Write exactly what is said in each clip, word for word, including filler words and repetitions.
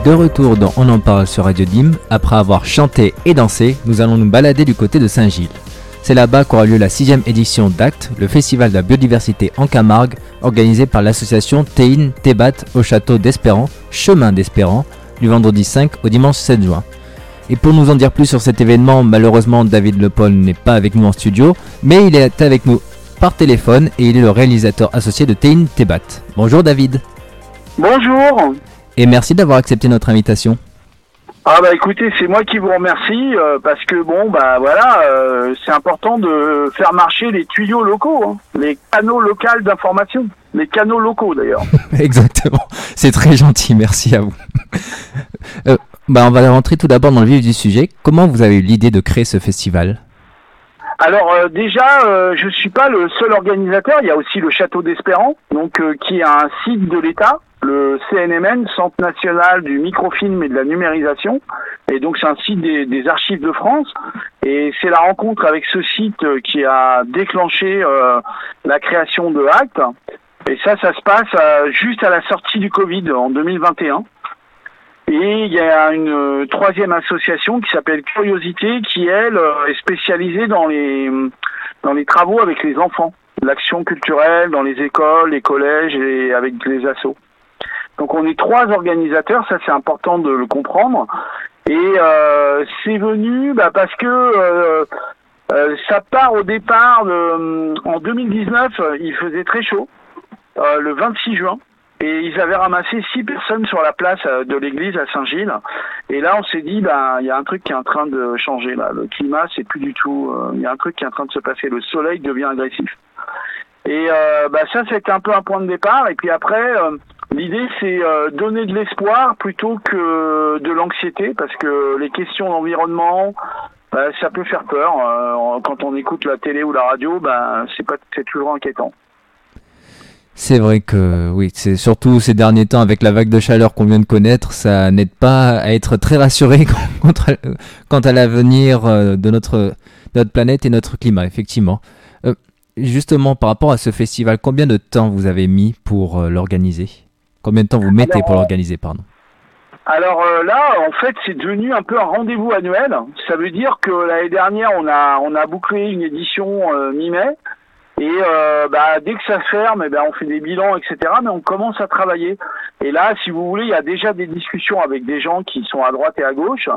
de retour dans On en parle sur Radio Dim. Après avoir chanté et dansé, nous allons nous balader du côté de Saint-Gilles. C'est là-bas qu'aura lieu la sixième édition d'A C T, le festival de la biodiversité en Camargue, organisé par l'association Tein Tebat au château d'Espérant, chemin d'Espérant, du vendredi cinq au dimanche sept juin. Et pour nous en dire plus sur cet événement, malheureusement David Lepol n'est pas avec nous en studio, mais il est avec nous par téléphone et il est le réalisateur associé de Tein Tebat. Bonjour David. Bonjour. Et merci d'avoir accepté notre invitation. Ah bah écoutez, c'est moi qui vous remercie euh, parce que bon bah voilà, euh, c'est important de faire marcher les tuyaux locaux, hein, les canaux locaux d'information, les canaux locaux d'ailleurs. Exactement, c'est très gentil, merci à vous. euh, bah on va rentrer tout d'abord dans le vif du sujet. Comment vous avez eu l'idée de créer ce festival ? Alors euh, déjà, euh, je suis pas le seul organisateur. Il y a aussi le Château d'Espérant, donc euh, qui est un site de l'État, le C N M N, Centre national du microfilm et de la numérisation. Et donc c'est un site des, des archives de France. Et c'est la rencontre avec ce site euh, qui a déclenché euh, la création de A C T. Et ça, ça se passe euh, juste à la sortie du Covid en deux mille vingt et un. Et il y a une euh, troisième association qui s'appelle Curiosité, qui elle euh, est spécialisée dans les dans les travaux avec les enfants, l'action culturelle dans les écoles, les collèges et avec les assos. Donc on est trois organisateurs, ça c'est important de le comprendre. Et euh, c'est venu bah, parce que euh, euh, ça part au départ de, en deux mille dix-neuf, il faisait très chaud, euh, le vingt-six juin. Et ils avaient ramassé six personnes sur la place de l'église à Saint-Gilles. Et là, on s'est dit, ben, il y a un truc qui est en train de changer, là. Le climat, c'est plus du tout, il euh, y a un truc qui est en train de se passer. Le soleil devient agressif. Et, euh, ben, ça, c'était un peu un point de départ. Et puis après, euh, l'idée, c'est euh, donner de l'espoir plutôt que de l'anxiété, parce que les questions d'environnement, ben, ça peut faire peur. Euh, quand on écoute la télé ou la radio, ben, c'est pas, c'est toujours inquiétant. C'est vrai que oui, c'est surtout ces derniers temps avec la vague de chaleur qu'on vient de connaître, ça n'aide pas à être très rassuré quant à l'avenir de notre, de notre planète et notre climat, effectivement. Euh, justement, par rapport à ce festival, combien de temps vous avez mis pour euh, l'organiser ? Combien de temps vous mettez alors, pour l'organiser, pardon ? Alors euh, là, en fait, c'est devenu un peu un rendez-vous annuel. Ça veut dire que l'année dernière, on a, on a bouclé une édition euh, mi-mai. Et euh, bah, dès que ça ferme, eh ben, on fait des bilans, et cetera. Mais on commence à travailler. Et là, si vous voulez, il y a déjà des discussions avec des gens qui sont à droite et à gauche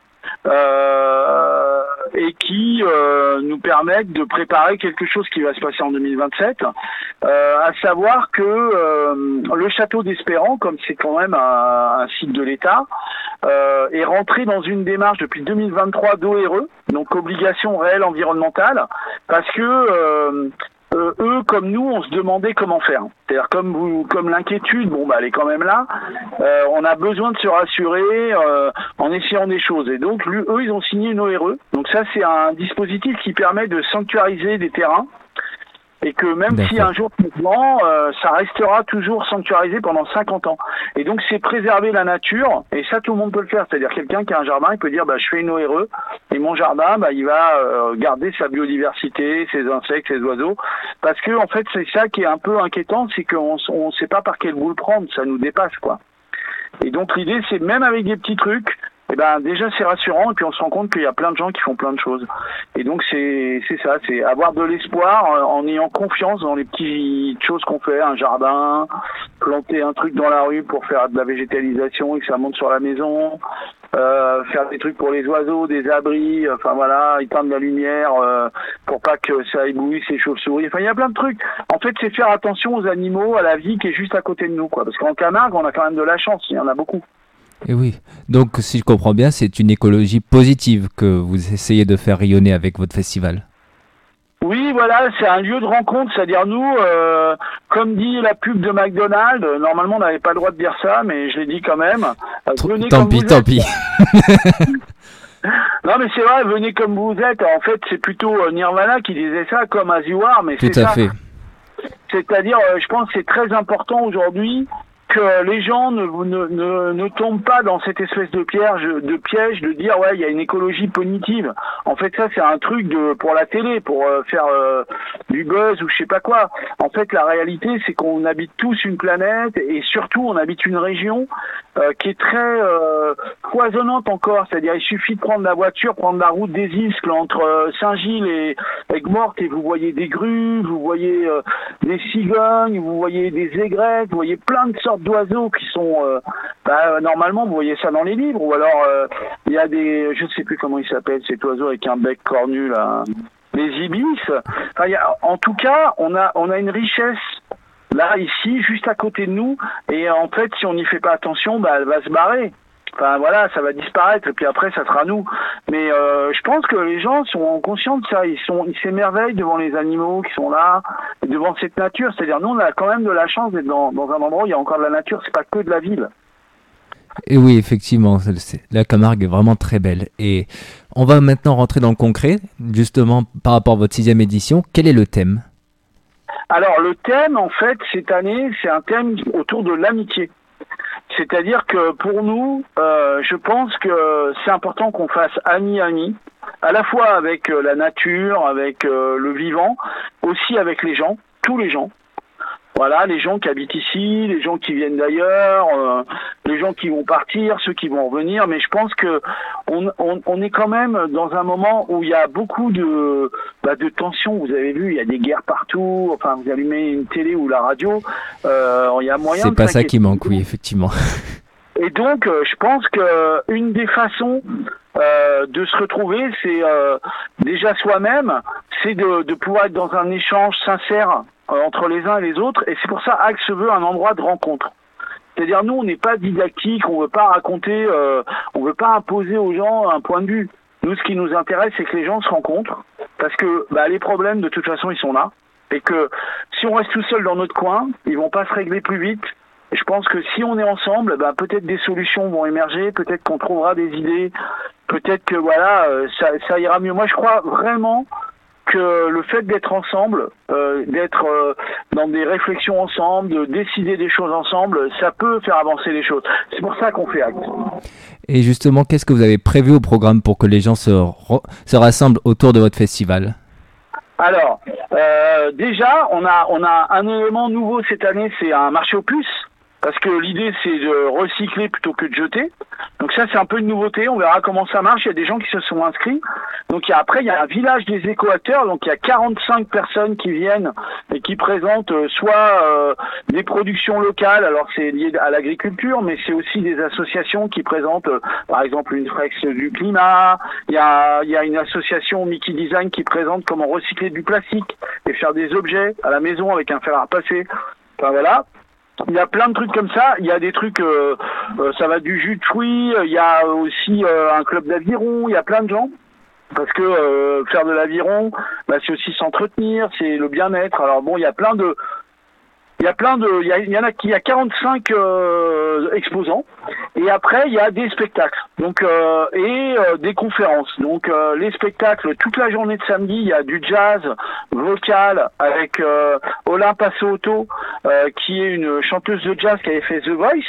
euh, et qui euh, nous permettent de préparer quelque chose qui va se passer en deux mille vingt-sept. Euh, à savoir que euh, le château d'Espérant, comme c'est quand même un, un site de l'État, euh, est rentré dans une démarche depuis deux mille vingt-trois d'O R E, donc obligation réelle environnementale, parce que euh, euh, eux, comme nous, on se demandait comment faire. C'est-à-dire comme vous, comme l'inquiétude, bon bah elle est quand même là. Euh, on a besoin de se rassurer euh, en essayant des choses. Et donc lui, eux, ils ont signé une O R E. Donc ça, c'est un dispositif qui permet de sanctuariser des terrains. Et que même D'accord. si un jour mouvement, euh, ça restera toujours sanctuarisé pendant cinquante ans. Et donc c'est préserver la nature, et ça tout le monde peut le faire. C'est-à-dire quelqu'un qui a un jardin, il peut dire bah je fais une O R E, et mon jardin, bah il va euh, garder sa biodiversité, ses insectes, ses oiseaux. Parce que en fait c'est ça qui est un peu inquiétant, c'est qu'on on sait pas par quel bout le prendre, ça nous dépasse quoi. Et donc l'idée c'est même avec des petits trucs, eh ben déjà c'est rassurant et puis on se rend compte qu'il y a plein de gens qui font plein de choses. Et donc c'est c'est ça, c'est avoir de l'espoir en ayant confiance dans les petites choses qu'on fait, un jardin, planter un truc dans la rue pour faire de la végétalisation et que ça monte sur la maison, euh, faire des trucs pour les oiseaux, des abris, enfin voilà, éteindre la lumière euh, pour pas que ça éblouisse les chauves-souris. Enfin il y a plein de trucs. En fait c'est faire attention aux animaux, à la vie qui est juste à côté de nous quoi. Parce qu'en Camargue on a quand même de la chance, il y en a beaucoup. Et oui, donc si je comprends bien, c'est une écologie positive que vous essayez de faire rayonner avec votre festival. Oui, voilà, c'est un lieu de rencontre, c'est-à-dire nous, euh, comme dit la pub de McDonald's, normalement on n'avait pas le droit de dire ça, mais je l'ai dit quand même. Venez tant pis, tant pis. Non mais c'est vrai, venez comme vous êtes. En fait, c'est plutôt Nirvana qui disait ça, comme As You Are, mais Tout c'est à ça. fait. C'est-à-dire, je pense que c'est très important aujourd'hui que les gens ne, ne, ne, ne tombent pas dans cette espèce de piège, de piège de dire ouais il y a une écologie punitive. En fait ça c'est un truc de pour la télé, pour euh, faire euh, du buzz ou je sais pas quoi. En fait, la réalité, c'est qu'on habite tous une planète et surtout, on habite une région euh, qui est très euh, foisonnante encore. C'est-à-dire, il suffit de prendre la voiture, prendre la route des Iscles entre euh, Saint-Gilles et Aigues-Mortes et vous voyez des grues, vous voyez euh, des cigognes, vous voyez des aigrettes, vous voyez plein de sortes d'oiseaux qui sont... Euh, bah, normalement, vous voyez ça dans les livres. Ou alors, il euh, y a des... Je ne sais plus comment il s'appelle, cet oiseau avec un bec cornu, là. Les ibis. Enfin, y a, en tout cas, on a, on a une richesse là, ici, juste à côté de nous. Et en fait, si on n'y fait pas attention, bah, elle va se barrer. Enfin, voilà, ça va disparaître. Et puis après, ça sera nous. Mais euh, je pense que les gens sont conscients de ça. Ils sont, ils s'émerveillent devant les animaux qui sont là, et devant cette nature. C'est-à-dire, nous, on a quand même de la chance d'être dans, dans un endroit où il y a encore de la nature. C'est pas que de la ville. Et oui, effectivement, c'est, la Camargue est vraiment très belle. Et on va maintenant rentrer dans le concret, justement par rapport à votre sixième édition. Quel est le thème ? Alors, le thème, en fait, cette année, c'est un thème autour de l'amitié. C'est-à-dire que pour nous, euh, je pense que c'est important qu'on fasse ami-ami, à la fois avec euh, la nature, avec euh, le vivant, aussi avec les gens, tous les gens. Voilà, les gens qui habitent ici, les gens qui viennent d'ailleurs, euh, les gens qui vont partir, ceux qui vont revenir. Mais je pense que on, on, on est quand même dans un moment où il y a beaucoup de, bah, de tensions. Vous avez vu, il y a des guerres partout. Enfin, vous allumez une télé ou la radio, euh, il y a moyen. C'est de pas ça qui manque, oui, effectivement. Et donc, euh, je pense que une des façons euh, de se retrouver, c'est euh, déjà soi-même, c'est de, de pouvoir être dans un échange sincère entre les uns et les autres, et c'est pour ça Agde se veut un endroit de rencontre. C'est-à-dire, nous, on n'est pas didactique, on veut pas raconter, euh, on veut pas imposer aux gens un point de vue. Nous, ce qui nous intéresse, c'est que les gens se rencontrent, parce que bah, les problèmes, de toute façon, ils sont là, et que si on reste tout seul dans notre coin, ils vont pas se régler plus vite. Et je pense que si on est ensemble, bah, peut-être des solutions vont émerger, peut-être qu'on trouvera des idées, peut-être que voilà, euh, ça, ça ira mieux. Moi, je crois vraiment que le fait d'être ensemble, euh, d'être euh, dans des réflexions ensemble, de décider des choses ensemble, ça peut faire avancer les choses. C'est pour ça qu'on fait Agde. Et justement, qu'est-ce que vous avez prévu au programme pour que les gens se, re- se rassemblent autour de votre festival ? Alors, euh, déjà, on a, on a un élément nouveau cette année, c'est un marché aux puces. Parce que l'idée, c'est de recycler plutôt que de jeter. Donc ça, c'est un peu une nouveauté. On verra comment ça marche. Il y a des gens qui se sont inscrits. Donc il y a, après, il y a un village des éco-acteurs. Donc il y a quarante-cinq personnes qui viennent et qui présentent euh, soit euh, des productions locales. Alors c'est lié à l'agriculture, mais c'est aussi des associations qui présentent, euh, par exemple, une flex du climat. Il y a, il y a une association Mickey Design qui présente comment recycler du plastique et faire des objets à la maison avec un fer à repasser. Enfin voilà. Il y a plein de trucs comme ça. Il y a des trucs, euh, euh, ça va du jus de fruits. Il y a aussi euh, un club d'aviron. Il y a plein de gens. Parce que euh, faire de l'aviron, bah, c'est aussi s'entretenir, c'est le bien-être. Alors bon, il y a plein de, il y a plein de, il y, a, il y en a qui, il y a quarante-cinq euh, exposants. Et après, il y a des spectacles. Donc euh, et euh, des conférences. Donc euh, les spectacles toute la journée de samedi, il y a du jazz vocal avec euh, Olympe Assoto, euh, qui est une chanteuse de jazz qui avait fait The Voice.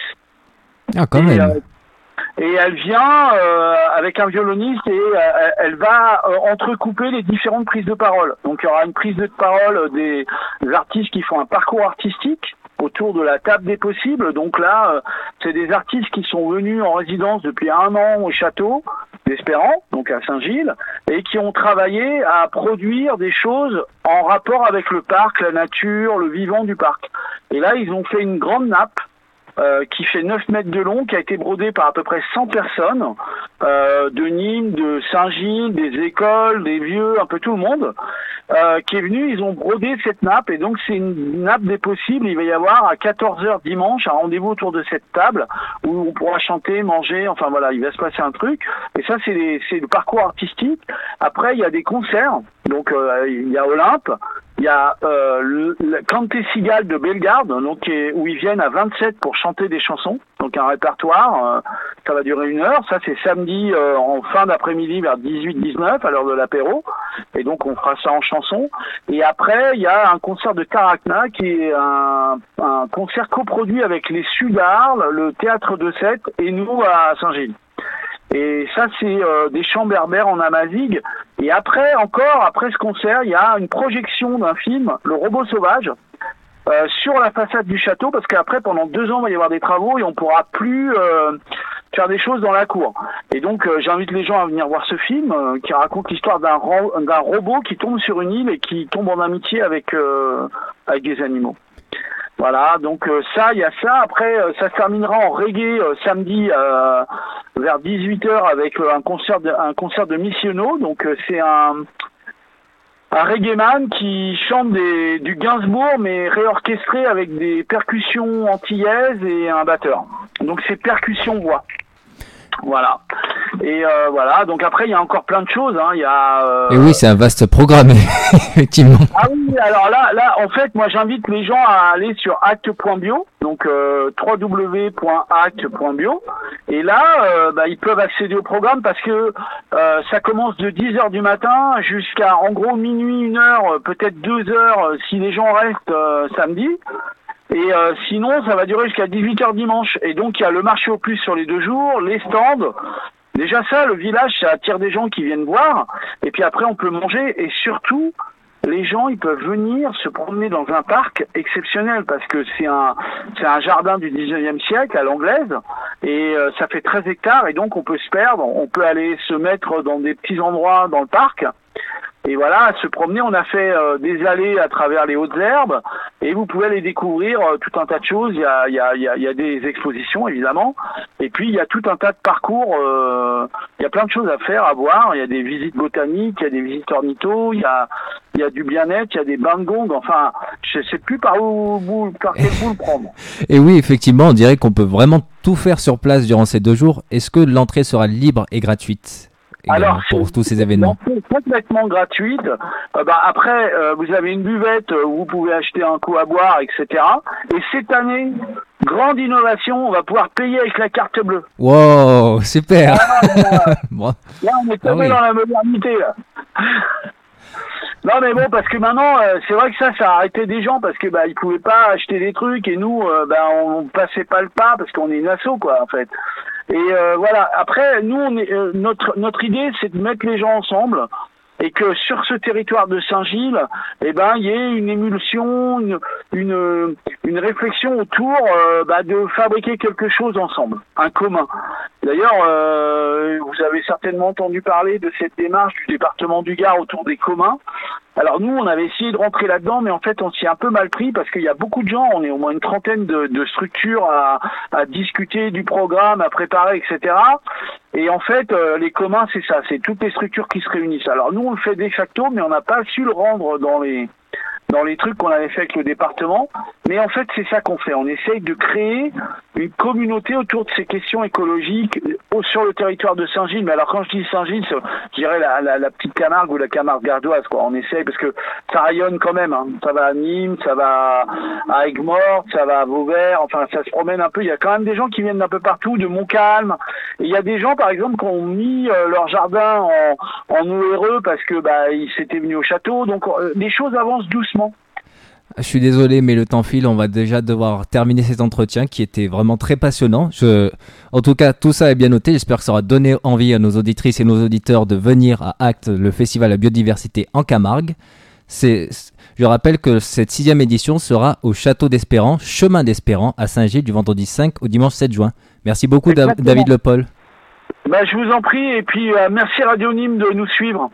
Ah, quand et, même. Euh, et elle vient euh, avec un violoniste et euh, elle va euh, entrecouper les différentes prises de parole. Donc il y aura une prise de parole des, des artistes qui font un parcours artistique autour de la table des possibles. Donc là, euh, c'est des artistes qui sont venus en résidence depuis un an au château d'Espérance, donc à Saint-Gilles, et qui ont travaillé à produire des choses en rapport avec le parc, la nature, le vivant du parc. Et là, ils ont fait une grande nappe Euh, qui fait neuf mètres de long, qui a été brodé par à peu près cent personnes, euh, de Nîmes, de Saint-Gilles, des écoles, des vieux, un peu tout le monde, euh, qui est venu, ils ont brodé cette nappe, et donc c'est une nappe des possibles. Il va y avoir à quatorze heures dimanche un rendez-vous autour de cette table, où on pourra chanter, manger, enfin voilà, il va se passer un truc, et ça c'est, les, c'est le parcours artistique. Après, il y a des concerts, donc euh, il y a Olympe, il y a euh, le, le Cante Cigale de Bellegarde, donc, est, où ils viennent à vingt-sept pour chanter des chansons, donc un répertoire, euh, ça va durer une heure, ça c'est samedi euh, en fin d'après-midi vers dix-huit dix-neuf à l'heure de l'apéro, et donc on fera ça en chanson. Et après il y a un concert de Tarakna qui est un, un concert coproduit avec les Sudarles, le Théâtre de Sète et nous à Saint-Gilles. Et ça, c'est euh, des chants berbères en amazigh. Et après, encore, après ce concert, il y a une projection d'un film, Le Robot Sauvage, euh, sur la façade du château, parce qu'après, pendant deux ans, il va y avoir des travaux et on pourra plus euh, faire des choses dans la cour. Et donc, euh, j'invite les gens à venir voir ce film euh, qui raconte l'histoire d'un, ro- d'un robot qui tombe sur une île et qui tombe en amitié avec, euh, avec des animaux. Voilà, donc euh, ça, il y a ça. Après, euh, ça se terminera en reggae euh, samedi euh, vers dix-huit heures avec euh, un concert de, un concert de Missiono. Donc euh, c'est un, un reggaeman qui chante des, du Gainsbourg mais réorchestré avec des percussions antillaises et un batteur. Donc c'est percussion-voix. Voilà. Et euh, voilà, donc après il y a encore plein de choses, hein. Il y a euh... Et oui, c'est un vaste programme, effectivement. Ah oui, alors là, là, en fait, moi j'invite les gens à aller sur acte point bio, donc euh, w w w point acte point bio, et là, euh, bah, ils peuvent accéder au programme parce que euh, ça commence de dix heures du matin jusqu'à en gros minuit, une heure, peut-être deux heures si les gens restent euh, samedi. Et euh, sinon, ça va durer jusqu'à dix-huit heures dimanche. Et donc, il y a le marché aux puces sur les deux jours, les stands. Déjà ça, le village, ça attire des gens qui viennent voir. Et puis après, on peut manger. Et surtout, les gens, ils peuvent venir se promener dans un parc exceptionnel parce que c'est un, c'est un jardin du dix-neuvième siècle à l'anglaise. Et euh, ça fait treize hectares. Et donc, on peut se perdre. On peut aller se mettre dans des petits endroits dans le parc. Et voilà, à se promener, on a fait euh, des allées à travers les hautes herbes et vous pouvez aller découvrir euh, tout un tas de choses. Il y a, il y a, il y a, il y a des expositions évidemment et puis il y a tout un tas de parcours. Euh, il y a plein de choses à faire, à voir. Il y a des visites botaniques, il y a des visites ornitho, il y a, il y a du bien-être, il y a des bains de gong. Enfin, je sais plus par où, où par quel bout le prendre. Et oui, effectivement, on dirait qu'on peut vraiment tout faire sur place durant ces deux jours. Est-ce que l'entrée sera libre et gratuite? Alors, pour tous ces événements. C'est complètement gratuite. Euh, bah, après, euh, vous avez une buvette où vous pouvez acheter un coup à boire, et cetera. Et cette année, grande innovation, on va pouvoir payer avec la carte bleue. Wow, super. Ah, non, là, bon. Là, on est tombé ah, oui. dans la modernité. Là. Non mais bon, parce que maintenant, euh, c'est vrai que ça, ça a arrêté des gens parce que bah ils pouvaient pas acheter des trucs et nous, euh, bah on passait pas le pas parce qu'on est une asso quoi en fait. Et euh, voilà. Après, nous, on est, euh, notre notre idée, c'est de mettre les gens ensemble et que sur ce territoire de Saint-Gilles, eh ben, il y ait une émulsion, une une, une réflexion autour euh, bah, de fabriquer quelque chose ensemble, un commun. D'ailleurs, euh, vous avez certainement entendu parler de cette démarche du département du Gard autour des communs. Alors nous, on avait essayé de rentrer là-dedans, mais en fait, on s'y est un peu mal pris parce qu'il y a beaucoup de gens, on est au moins une trentaine de, de structures à, à discuter du programme, à préparer, et cetera. Et en fait, euh, les communs, c'est ça, c'est toutes les structures qui se réunissent. Alors nous, on le fait de facto, mais on n'a pas su le rendre dans les dans les trucs qu'on avait fait avec le département. Mais en fait, c'est ça qu'on fait. On essaye de créer une communauté autour de ces questions écologiques sur le territoire de Saint-Gilles. Mais alors, quand je dis Saint-Gilles, je dirais la, la, la petite Camargue ou la Camargue gardoise, quoi. On essaye parce que ça rayonne quand même, hein. Ça va à Nîmes, ça va à Aigues-Mortes, ça va à Vauvert. Enfin, ça se promène un peu. Il y a quand même des gens qui viennent d'un peu partout, de Montcalm. Et il y a des gens, par exemple, qui ont mis euh, leur jardin en, en O R E parce que, bah, ils s'étaient venus au château. Donc, euh, les choses avancent doucement. Je suis désolé, mais le temps file. On va déjà devoir terminer cet entretien qui était vraiment très passionnant. Je... En tout cas, tout ça est bien noté. J'espère que ça aura donné envie à nos auditrices et nos auditeurs de venir à Acte, le festival à biodiversité en Camargue. C'est... Je rappelle que cette sixième édition sera au Château d'Espérant, chemin d'Espérant, à Saint-Gilles, du vendredi cinq au dimanche sept juin. Merci beaucoup, Exactement. David Lepol. Bah, je vous en prie, et puis euh, merci Radio Nîmes de nous suivre.